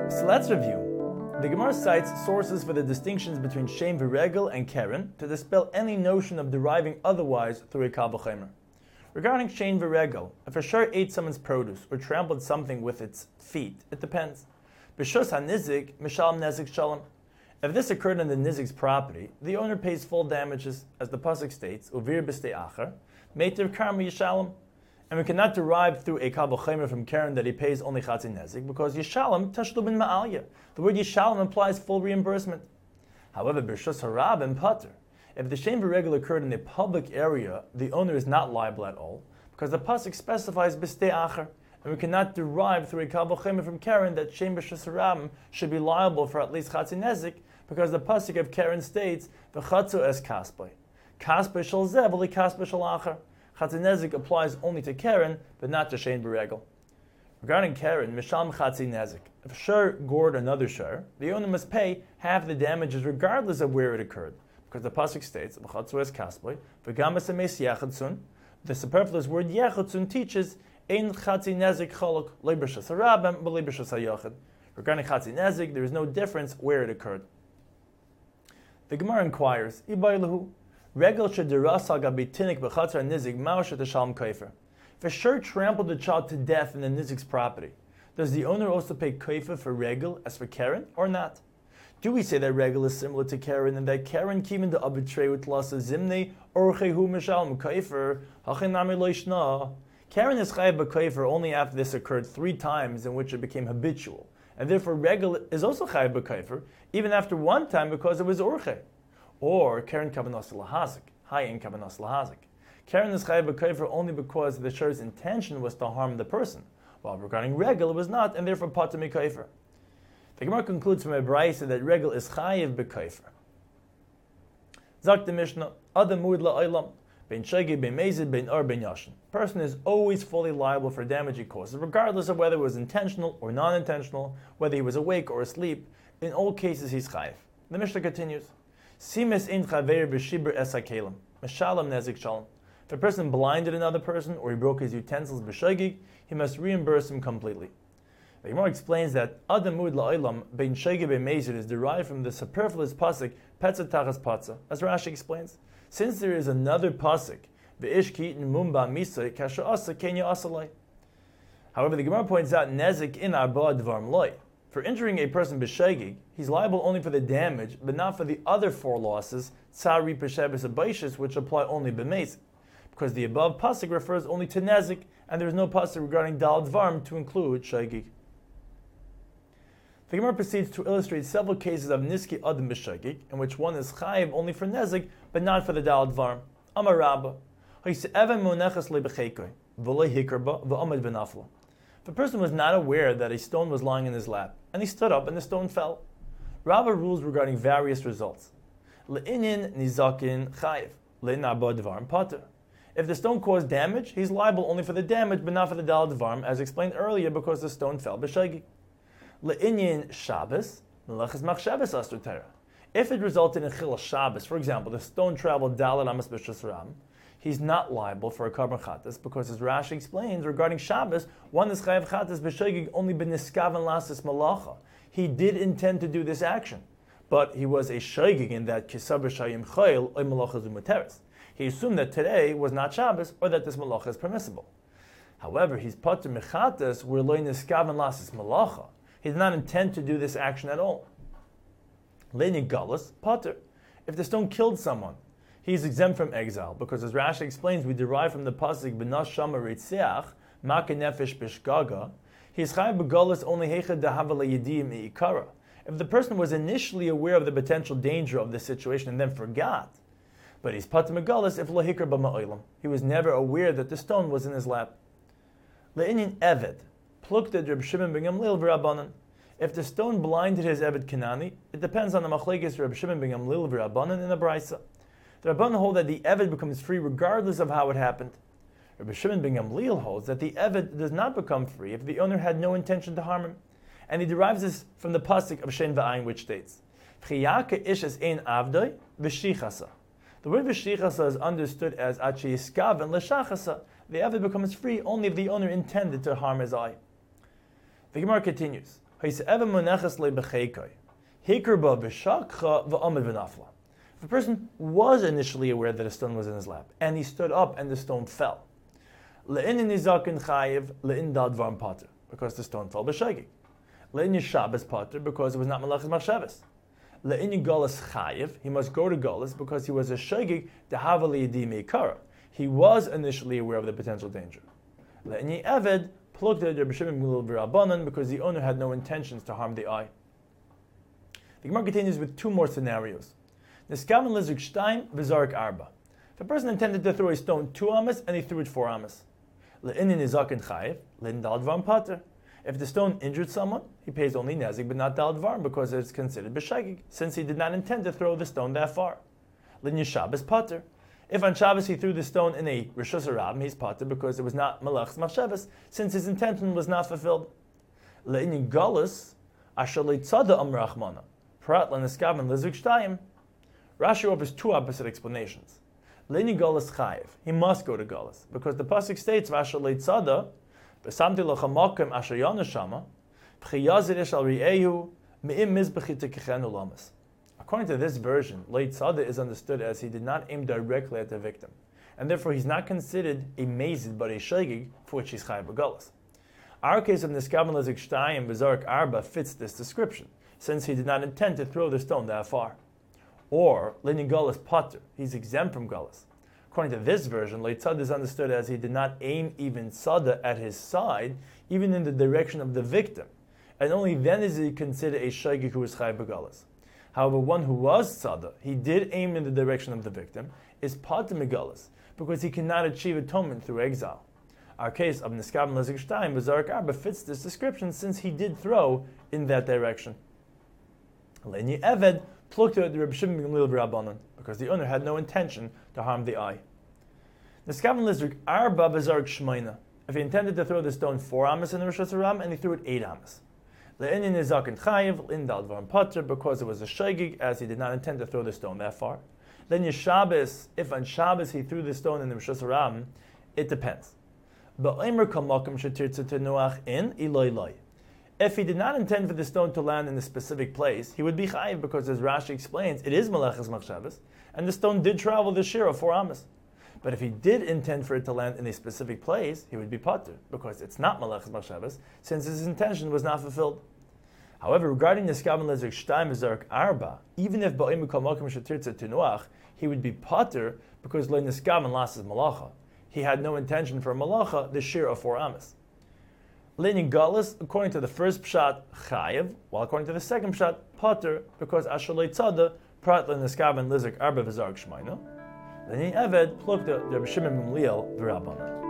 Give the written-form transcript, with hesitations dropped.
So let's review. The Gemara cites sources for the distinctions between Shem v'Regel and Keren to dispel any notion of deriving otherwise through a Kal V'chomer. Regarding Shem v'Regel, if a shor ate someone's produce or trampled something with its feet, it depends. B'shus ha'nizik, mishalem nezik shalom. If this occurred on the nizik's property, the owner pays full damages, as the pasuk states, uvir b'stei acher, meitiv karma yishalom. And we cannot derive through a Kal V'chomer from Keren that he pays only Chatzi Nezik, because Yishalom Tashlum bin Ma'alya. The word Yishalom implies full reimbursement. However, B'Shus Harab and Pater, if the Shem v'Regel occurred in a public area, the owner is not liable at all, because the pasuk specifies B'stei Acher, and we cannot derive through a Kal V'chomer from Keren that Shem B'Shus Harab should be liable for at least Chatzi Nezik, because the pasuk of Keren states V'chatzu es Kaspay. Kaspay shal zeh, v'li Kaspay shal Acher. Chatzi Nezik applies only to Keren, but not to Shem v'Regel. Regarding Keren, Misham Chatzi Nezik. If a shor gored another shor, the owner must pay half the damages regardless of where it occurred, because the pasuk states, "V'chatzu es kasboi, v'gam es emes yachatzun." The superfluous word yachatzun teaches, "Ein Chatzi Nezik chaluk leibishas harabem b'leibishas hayachid." Regarding Chatzi Nezik, there is no difference where it occurred. The Gemara inquires, "Ibaylahu." Regel shederasa gabitinik b'chatzar nizik ma'asher teshalm kaifer. If a shor trampled the child to death in the nizik's property, does the owner also pay kaifer for regel as for Keren, or not? Do we say that regel is similar to Keren and that Keren kimin the abitrei utlasa zimne orchehu mishalm kaifer hachinami loishna? Keren is chayav b'kaifer only after this occurred 3 times in which it became habitual, and therefore regel is also chayav b'kaifer even after 1 time because it was orchei. Or Keren Kavanas Lahazik, Hayin Kavanas Lahazik. Keren is Chayav B'Kaifer only because the shor's intention was to harm the person, while regarding Regel it was not, and therefore Pater Mikaifer. The Gemara concludes from a brayso that Regel is Chayav B'Kaifer. Zak the Mishnah, Adam Muid La'olam, Ben Shegi, Ben Mezid, Ben Or, Ben Yashin. Person is always fully liable for damage he causes, regardless of whether it was intentional or non-intentional, whether he was awake or asleep. In all cases he's Chayav. The Mishnah continues. Simes in chaver b'shibur esakelim, meshalem nezik shalom. If a person blinded another person or he broke his utensils b'shogig, he must reimburse him completely. The Gemara explains that Adam Muid La'olam bein shogig be'mezid is derived from the superfluous pasuk petza tachas patza, as Rashi explains. Since there is another pasuk v'ish ki'in mumba misay kasher asa kenya asalai. However, the Gemara points out nezik in arba dvarm loy. For injuring a person b'shegig, he's liable only for the damage, but not for the other 4 losses, tsari, peshevis, and baishis, which apply only b'mezid, because the above pasuk refers only to nezik, and there is no pasuk regarding dal dvarm to include shegig. The Gemara proceeds to illustrate several cases of niski adam b'shegig, in which one is chayiv only for nezik, but not for the dal dvarm. Amar Rabba, ha'yise'evan mo'nechas le'b'cheikoy, v'lo hikarba, v'amad v'nafla. If a person was not aware that a stone was lying in his lap, and he stood up and the stone fell, Rabbah rules regarding various results. Le'inin nizakin chayiv, le'na'ba dvarm pater. If the stone caused damage, he's liable only for the damage, but not for the dal dvarm, as explained earlier, because the stone fell b'shagi. Le'inin Shabbos, melechas machshavos asur terah. If it resulted in chil Shabbos, for example, the stone traveled dalad amas b'shus ram, he's not liable for a karban chatas, because as Rashi explains, regarding Shabbos, one is chayav chatas b'shogig only b'niskavan lasis malacha. He did intend to do this action, but he was a shogig in that kisab b'shayim chayil oy malacha zumuteres. He assumed that today was not Shabbos, or that this malacha is permissible. However, he's pater mechatas where loy niskavan lasis malacha. He did not intend to do this action at all. Leini galus pater. If the stone killed someone, he is exempt from exile, because as Rashi explains, we derive from the pasuk b'nas shama reitzeach maka nefesh b'shgaga. He is chayav b'galus only heicha dehava le'yedim me'ikara. If the person was initially aware of the potential danger of the situation and then forgot, but he's pater megalus if lo hikar b'ma'olam. He was never aware that the stone was in his lap. Le'inin eved plukted Reb Shimon ben Gamliel v'Rabbanan. If the stone blinded his eved Kanani, it depends on the machlekes Reb Shimon ben Gamliel v'Rabbanan in the brayso. The Rabbanan hold that the Eved becomes free regardless of how it happened. Rabbi Shimon ben Gamliel holds that the Eved does not become free if the owner had no intention to harm him. And he derives this from the pasuk of Shen V'ayin, which states, Chiyaka ishes ein avdoi v'shichasa. The word v'shichasa is understood as achi yiskaven l'shachasa. The Eved becomes free only if the owner intended to harm his eye. The Gemara continues, If a person was initially aware that a stone was in his lap, and he stood up and the stone fell, because the stone fell b'shegig. Le'in Shabbos pater, because it was not malachas machshavas. Le'in Golas chayiv, he must go to Golas because he was a shegig dehavali yedi meikara. He was initially aware of the potential danger. Le'in Eved plukta Rabbi Shimon Gamliel b'Rabbanan, because the owner had no intentions to harm the eye. The Gemara continues with two more scenarios. Niskaven lezuk shtayim v'zarik arba. If a person intended to throw a stone 2 amas and he threw it 4 amas. Le'in nizaken chayiv, le'in dal dvarim pater. If the stone injured someone, he pays only nezik, but not dal dvarim, because it's considered b'shegig, since he did not intend to throw the stone that far. Le'in Shabbos pater. If on Shabbos he threw the stone in a rishus harabim, he's pater because it was not malachas machshavas, since his intention was not fulfilled. Le'in galus asher leitzada amrachmana. Prat leniskaven lezuk shtayim. Rashi offers 2 opposite explanations. Le'in galus chayiv. He must go to galus, because the pasuk states asher leitzada v'samti lachamakim asher yanashama v'chiyazirish al ri'ehu me'im mizbechi tekechenu lamas. According to this version, leitzada is understood as he did not aim directly at the victim, and therefore he's not considered a mazid but a shegig, for which he's chayiv b'galus. Our case of niskaven lezuk shtayim v'zarik arba fits this description, since he did not intend to throw the stone that far. Or le'in galus pater, he's exempt from galus. According to this version, leitzada is understood as he did not aim even tzada at his side, even in the direction of the victim, and only then is he considered a shegig who is chayiv b'galus. However, one who was tzada, he did aim in the direction of the victim, is pater megalus, because he cannot achieve atonement through exile. Our case of niskaven lezuk shtayim v'zarik arba fits this description, since he did throw in that direction. Le'in Eved plukta Rabbi Shimon Gamliel b'Rabbanan, because the owner had no intention to harm the eye. Niskaven lezuk arba v'zarik shmeina. If he intended to throw the stone 4 amas in the rishus harabim and he threw it 8 amas. Le'in nizaken chayiv le'in dal dvarim pater, because it was a shegig, as he did not intend to throw the stone that far. Le'in Shabbos, if on Shabbos he threw the stone in the rishus harabim, it depends. Ba'omer kamakim shetirtza tenuach in iloi loi. If he did not intend for the stone to land in a specific place, he would be chayiv, because as Rashi explains, it is malachas machshavas, and the stone did travel the shir of 4 amas. But if he did intend for it to land in a specific place, he would be pater, because it's not malachas machshavas, since his intention was not fulfilled. However, regarding niskaven lezuk shtayim v'zarik arba, even if ba'omer kamakim shetirtza tenuach, he would be pater, because lo niskaven lasses malacha. He had no intention for malacha, the shir of 4 amas. Le'in galus, according to the first pshat, chayiv, while according to the second pshat, pater, because asher leitzada prat leniskaven lezuk arba v'zarik shmeina. Le'in Eved plukta Rabbi Shimon Gamliel b'Rabbanan.